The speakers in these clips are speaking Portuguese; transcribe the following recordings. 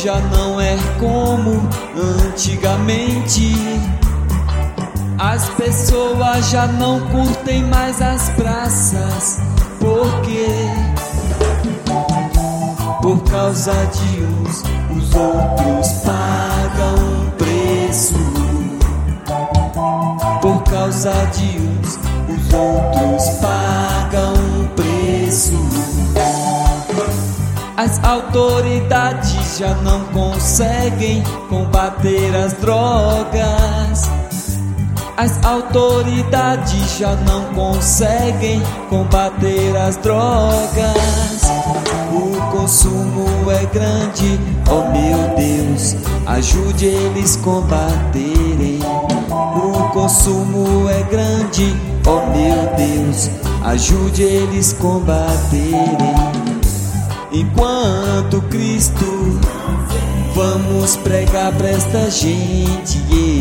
já não é como antigamente. As pessoas já não curtem mais as praças. Por quê? Por causa de uns, os outros pagam um preço. Por causa de uns, os outros pagam um preço. As autoridades já não conseguem combater as drogas. As autoridades já não conseguem combater as drogas. O consumo é grande, oh meu Deus, ajude eles combaterem. O consumo é grande, oh meu Deus, ajude eles combaterem. Enquanto Cristo, vamos pregar pra esta gente,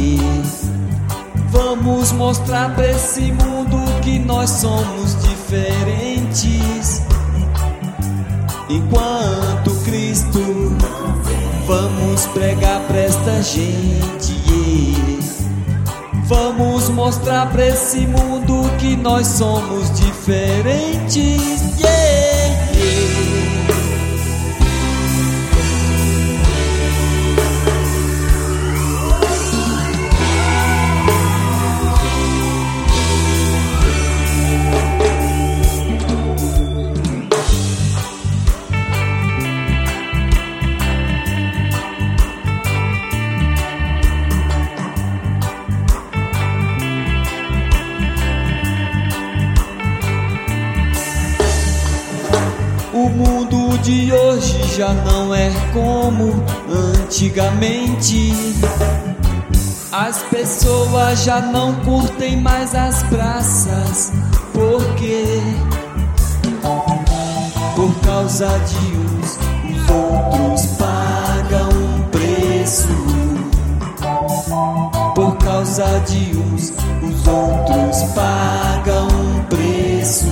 Vamos mostrar pra esse mundo que nós somos diferentes. Enquanto Cristo, vamos pregar pra esta gente, Vamos mostrar pra esse mundo que nós somos diferentes, O mundo de hoje já não é como antigamente. As pessoas já não curtem mais as praças. Por quê? Por causa de uns, os outros pagam um preço. Por causa de uns, os outros pagam um preço.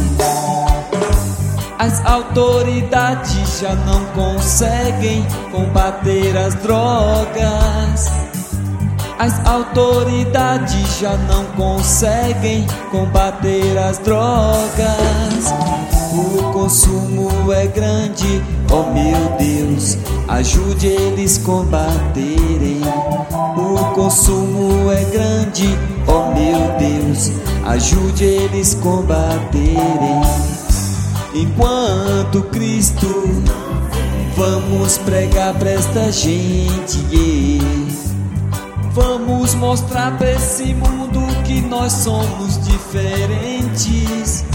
As autoridades já não conseguem combater as drogas. As autoridades já não conseguem combater as drogas. O consumo é grande, oh meu Deus, ajude eles combaterem. O consumo é grande, oh meu Deus, ajude eles combaterem. Enquanto Cristo, vamos pregar pra esta gente, Vamos mostrar pra esse mundo que nós somos diferentes.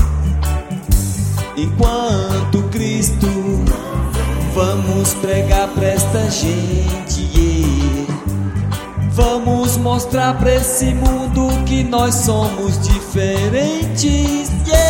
Enquanto Cristo, vamos pregar pra esta gente, Vamos mostrar pra esse mundo que nós somos diferentes,